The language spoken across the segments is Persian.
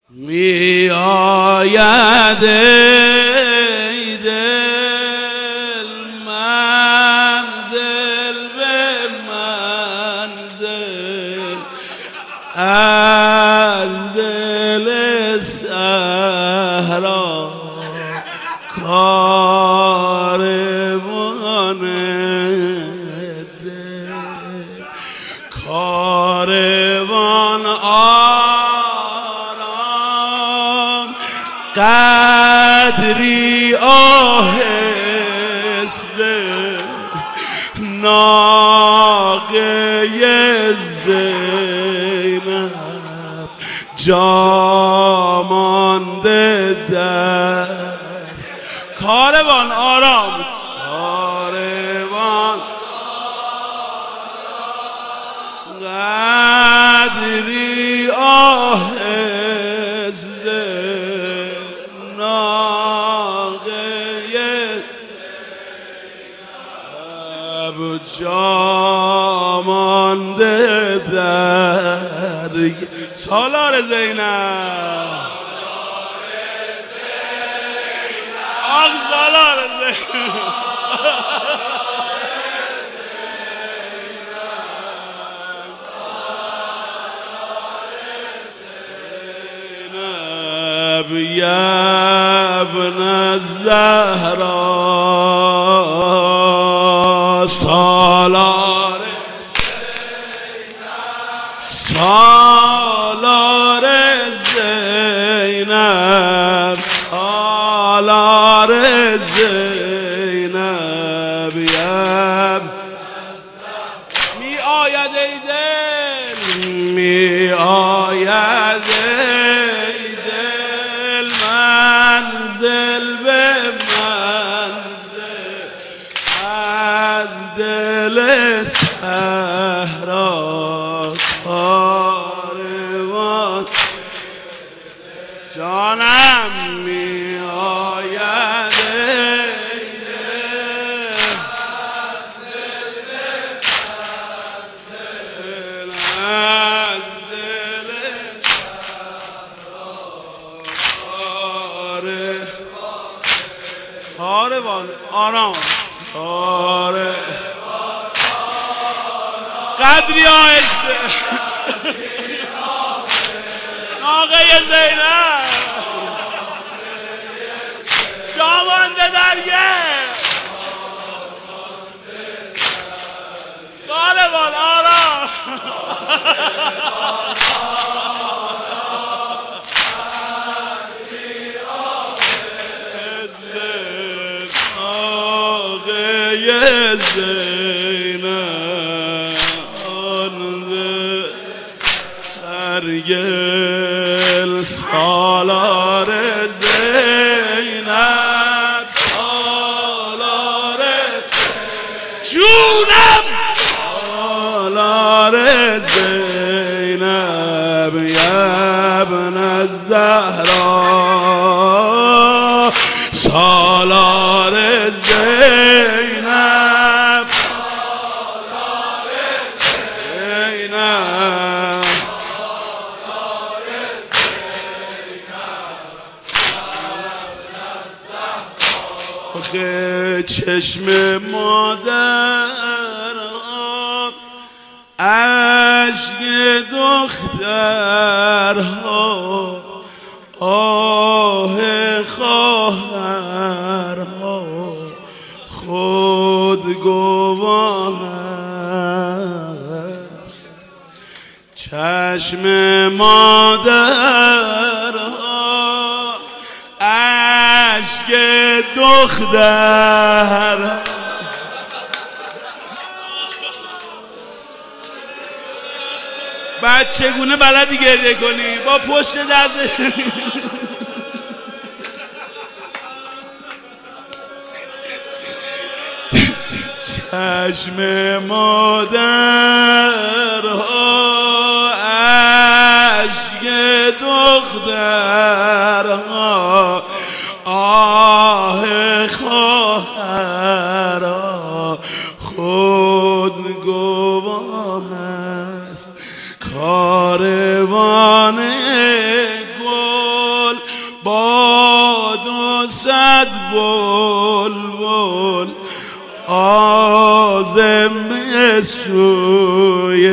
می آید ای دل منزل به منزل از دل صحرا کاروان دل کاروان قدری آهسته ناقه زینب جا مانده در کاروان آرام کاروان قدری آهسته جا مانده در سالار زینب آخ سالار زینب یا ابن الزهرا سالار سالار زینب سالار زینب یب می آید ای دل می آید ای دل منزل به منزل از دل صحرا کاروان جانم می آید ای دل از دل صحرا کاروان آرام قدری آهسته ناقه زینب جا مانده درگه کاروان آرام گل سالار زینب سالار جونم سالار زینب یا ابن الزهرا سالار زینب چشم مادر اشک دخترها آه خواهرها خود گواه است چشم مادرها اشک دختر بعد چگونه بلدی گریه کنی با پشت دست چشم مادرها اشک دخترها آه خواهرها خود گواه است کاروان گل صد بلبل عازم سوی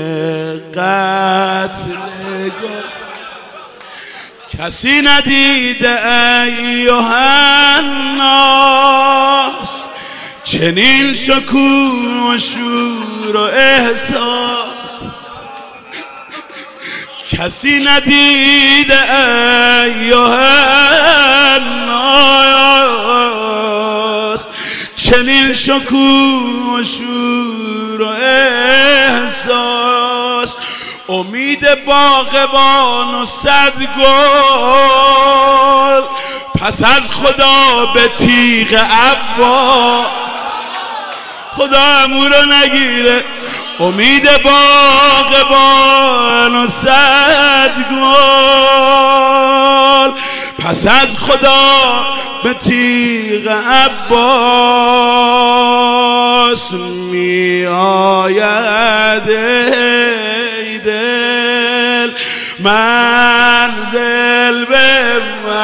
قتل کسی ندیده ایها الناس چنین شکوه و شور و احساس کسی ندیده ایها الناس چنین شکوه و شور و احساس امید باغبان و صد گل پس از خدا به تیغ عباس خدا امو رو نگیره امید باغبان و صد گل پس از خدا به تیغ عباس می آید ای دل منزل به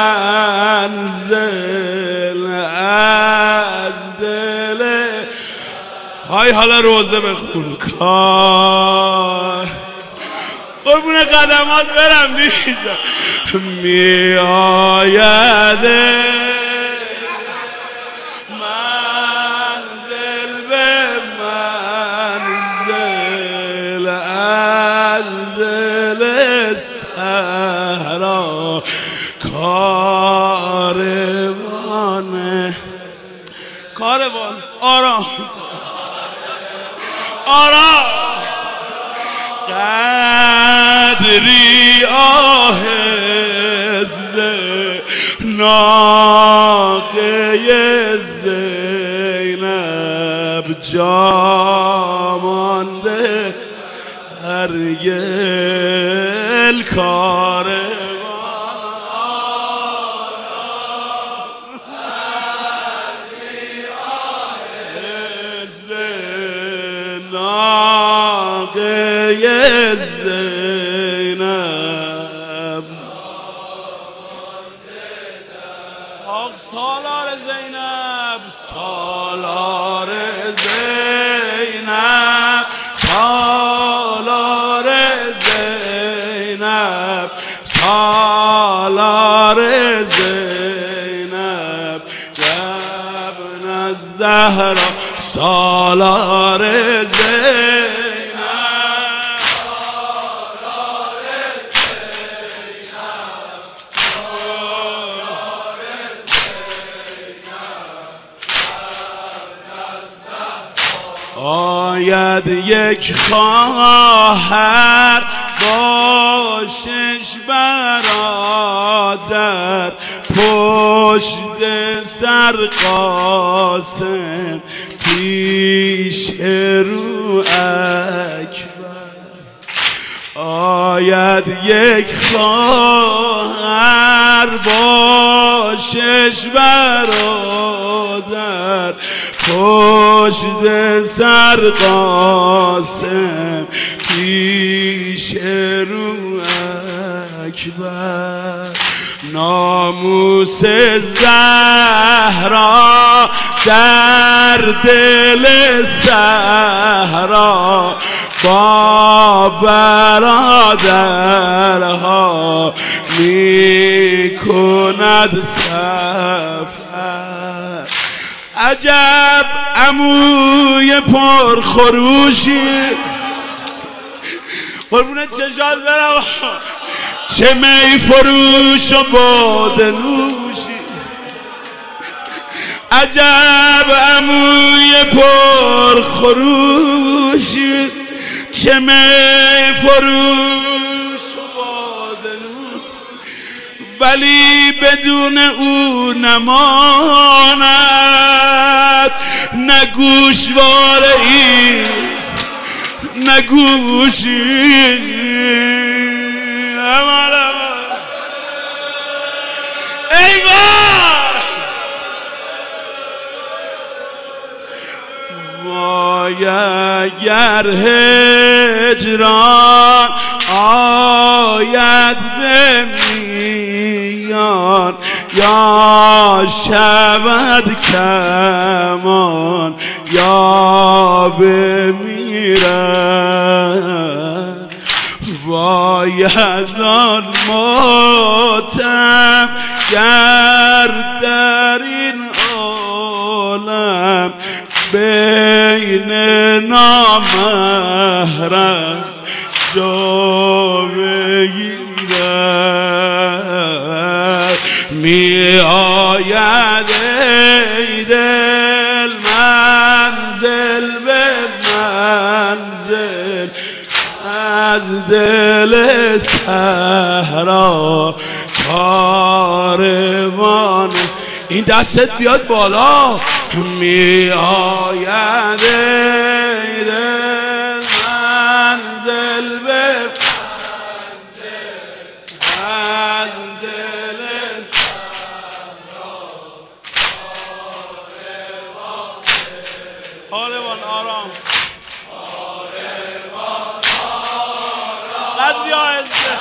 منزل از دل های حالا روزه بخون کار قربون قدمات برم دیجا می آید منزل به منزل از دل صحرا کاروان آرام قدری آهسته ناقه زینب جا مانده هرگل کاروان زینب آخ سالار زینب سالار زینب سالار زینب سالار زینب ابن الزهرا سالار زینب آید یک خواهر با 6 برادر پشت سر قاسم پیش رو اکبر آید یک خواهر با 6 برادر پشت سر قاسم پیش رو اکبر ناموس زهرا در دل صحرا با برادرها می کند سفر عجب عموی پرخروشی قربون چشات برم چه می فروش و باده نوشی عجب عموی پرخروشی چه می فروش و باده نوشی ولی بدون او نماند نه گوشواره ای نه گوشی ای وای اگر هجران آید به میان یا شود کمان یا بمیرد وای از آن ماتم گر در این عالم بین نامحرم جا بگیرد می آید ای دل منزل به منزل از دل صحرا کاروان این دستت بیاد بالا می آید ای دل منزل به از دل کاروان آرام قدری آهسته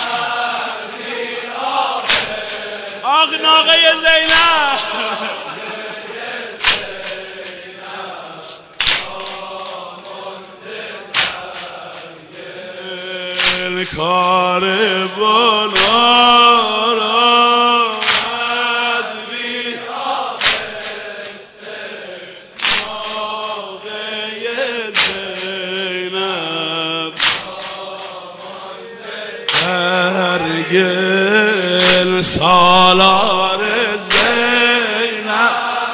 آق ناقه زینب کاروان آرام قدری آهسته ناقه زینب گل سالار زینب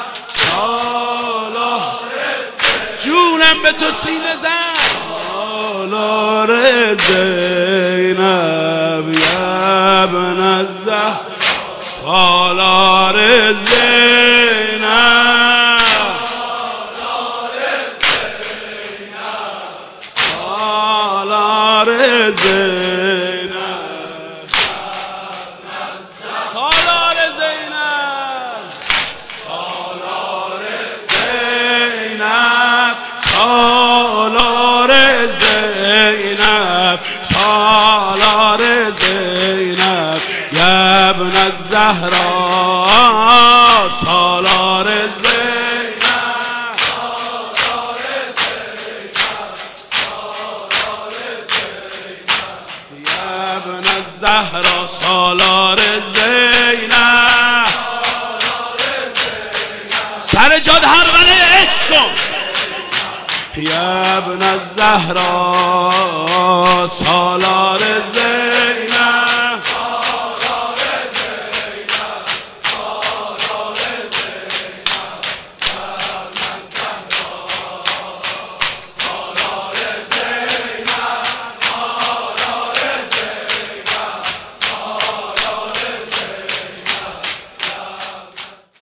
سالار جونم به تو سینه زن سالار زینب ابن الزهر سالار زینب سالار زینب سالار زینب سالار زینب سالار زینب سالار زینب یا ابن الزهرا سالار زینب یا ابن الزهرا سالار زینب سر جاد هر ولی عشق کن یا ابن الزهرا سالار زینب